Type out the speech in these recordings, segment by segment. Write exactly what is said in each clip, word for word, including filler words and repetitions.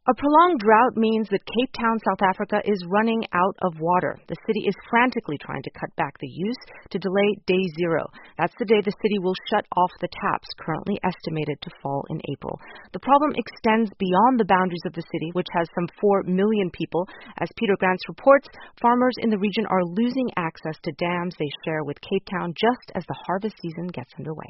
A prolonged drought means that Cape Town, South Africa is running out of water. The city is frantically trying to cut back the use to delay day zero. That's the day the city will shut off the taps, currently estimated to fall in April. The problem extends beyond the boundaries of the city, which has some four million people. As Peter Grantz reports, farmers in the region are losing access to dams they share with Cape Town just as the harvest season gets underway.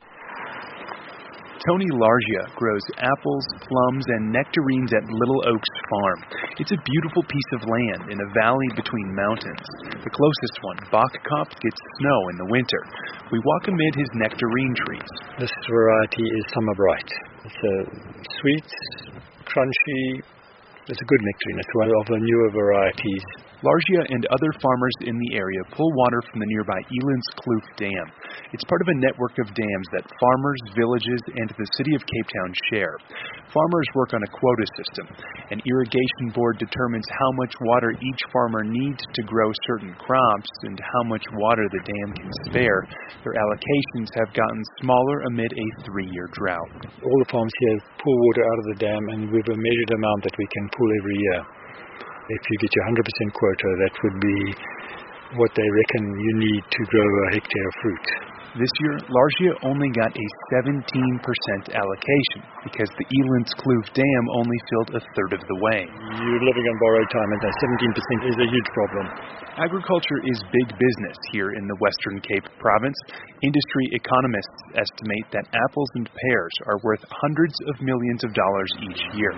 Tony Largia grows apples, plums, and nectarines at Little Oaks Farm. It's a beautiful piece of land in a valley between mountains. The closest one, Bachkop, gets snow in the winter. We walk amid his nectarine trees. This variety is Summer Bright. It's a sweet, crunchy, it's a good nectarine. It's one of the newer varieties. Largia and other farmers in the area pull water from the nearby Elands Kloof Dam. It's part of a network of dams that farmers, villages, and the city of Cape Town share. Farmers work on a quota system. An irrigation board determines how much water each farmer needs to grow certain crops and how much water the dam can spare. Their allocations have gotten smaller amid a three-year drought. All the farms here pull water out of the dam, and we have a measured amount that we can pull every year. If you get your one hundred percent quota, that would be what they reckon you need to grow a hectare of fruit. This year, Largia only got a seventeen percent allocation because the Elands Kloof Dam only filled a third of the way. You're living on borrowed time, and that seventeen percent is a huge problem. Agriculture is big business here in the Western Cape province. Industry economists estimate that apples and pears are worth hundreds of millions of dollars each year.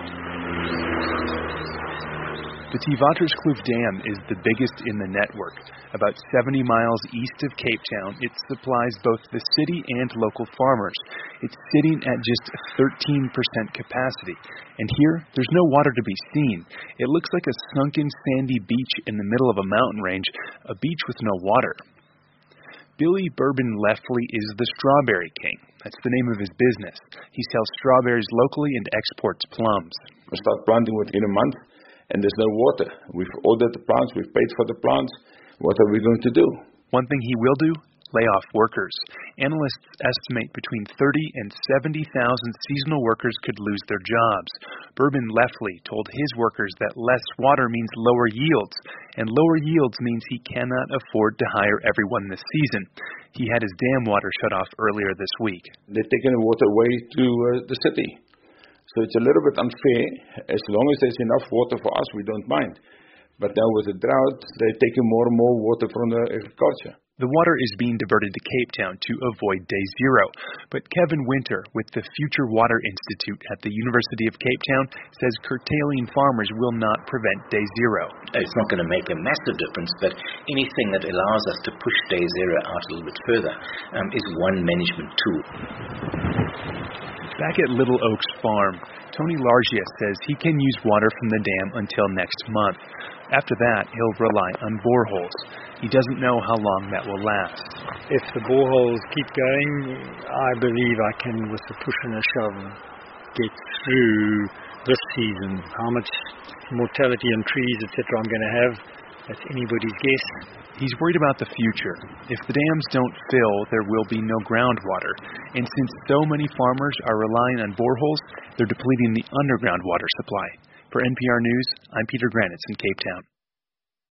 The Tewaterskloof Dam is the biggest in the network. About seventy miles east of Cape Town, it supplies both the city and local farmers. It's sitting at just thirteen percent capacity. And here, there's no water to be seen. It looks like a sunken sandy beach in the middle of a mountain range, a beach with no water. Billy Bourbon Leffley is the Strawberry King. That's the name of his business. He sells strawberries locally and exports plums. We start planting within a month. And there's no water. We've ordered the plants, we've paid for the plants. What are we going to do? One thing he will do, lay off workers. Analysts estimate between thirty and seventy thousand seasonal workers could lose their jobs. Bourbon Leffley told his workers that less water means lower yields, and lower yields means he cannot afford to hire everyone this season. He had his dam water shut off earlier this week. They're taking the water away to uh, the city. So it's a little bit unfair. As long as there's enough water for us, we don't mind. But now with the drought, they're taking more and more water from the agriculture. The water is being diverted to Cape Town to avoid day zero. But Kevin Winter with the Future Water Institute at the University of Cape Town says curtailing farmers will not prevent day zero. It's not going to make a massive difference, but anything that allows us to push day zero out a little bit further um, is one management tool. Back at Little Oaks Farm, Tony Largia says he can use water from the dam until next month. After that, he'll rely on boreholes. He doesn't know how long that will last. If the boreholes keep going, I believe I can, with a push and a shove, get through this season. How much mortality in trees, et cetera, I'm going to have, that's anybody's guess. He's worried about the future. If the dams don't fill, there will be no groundwater. And since so many farmers are relying on boreholes, they're depleting the underground water supply. For N P R News, I'm Peter Grantz in Cape Town.